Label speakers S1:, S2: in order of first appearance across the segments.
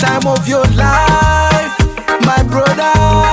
S1: time of your life, my brother.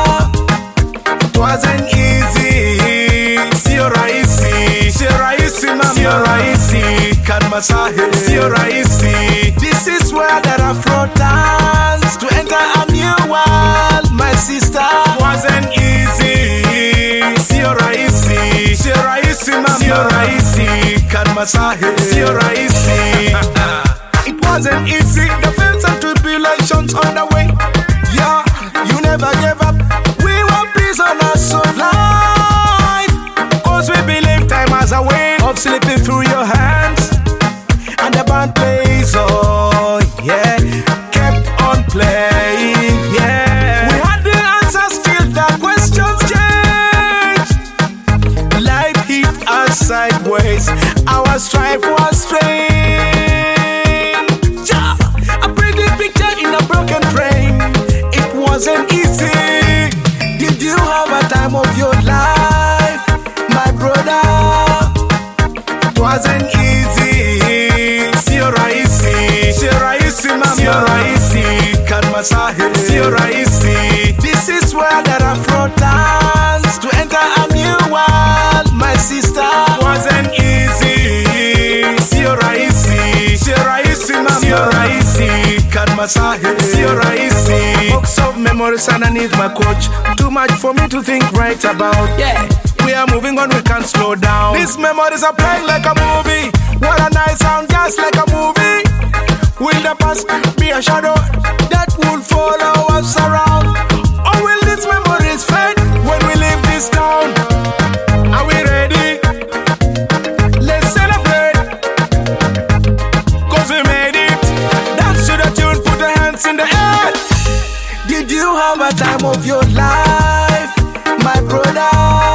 S1: It wasn't easy. Sio rahisi, sio rahisi mama, sio rahisi. Kan masahe, sio rahisi. This is where there are floaters to enter a new world, my sister. It wasn't easy. Sio rahisi, sio rahisi mama, sio rahisi. Kan masahe, sio rahisi. It wasn't easy. The fears and tribulations on the way. Yeah, you never gave up. We were prisoners of life, 'cause we believe time has a way of slipping through your hands. And the band plays on, yeah, kept on playing, yeah. We had the answers, still the questions changed. Life hit us sideways, our strife was strained. A pretty picture in a broken frame. It wasn't easy. Did you have a time of your life, my brother? It wasn't easy. Sio rahisi, sio rahisi mama, sio rahisi. Kan masahe, sio rahisi. This is where there are floaters to enter a new world, my sister. It wasn't easy. Sio rahisi, sio rahisi mama, sio rahisi. Kan masahe, sio rahisi. Box of memories underneath my couch. Too much for me to think right about. Yeah, we are moving on, we can't slow down. These memories are playing like a movie. What a nice sound, just like a movie. Will the past be a shadow that will follow us around? Or will these memories fade when we leave this town? Are we ready? Let's celebrate, 'cause we made it. Dance to the tune, put the hands in the air. Did you have a time of your life, my brother?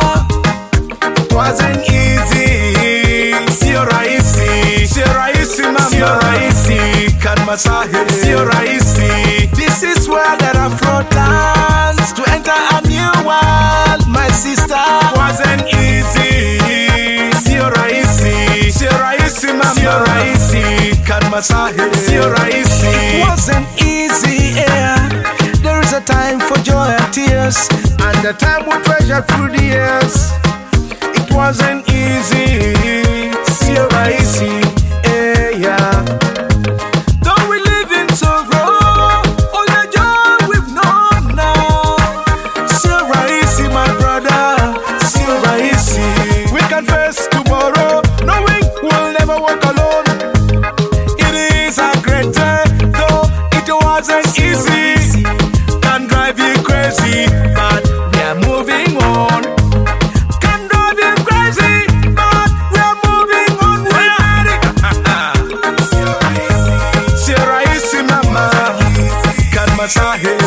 S1: It wasn't easy. Sio rahisi, sio rahisi mama, sio rahisi. Kan masahe, sio rahisi. This is where there are floaters to enter a new world, my sister. It wasn't easy. Sio rahisi, sio rahisi mama, sio rahisi. Kan masahe, sio rahisi. It wasn't easy, yeah. There is a time for joy and tears, and the time we treasure through the years. It wasn't easy. Sio rahisi, yeah. Though we live in sorrow, all the joy we've known now. Sio rahisi, my brother, sio rahisi. We can face tomorrow, knowing we'll never walk alone. It is a great day, though it wasn't easy. Can drive you crazy, but we are moving on. Can drive you crazy, but we are moving on. We made it. Sio rahisi mama, kan masahe,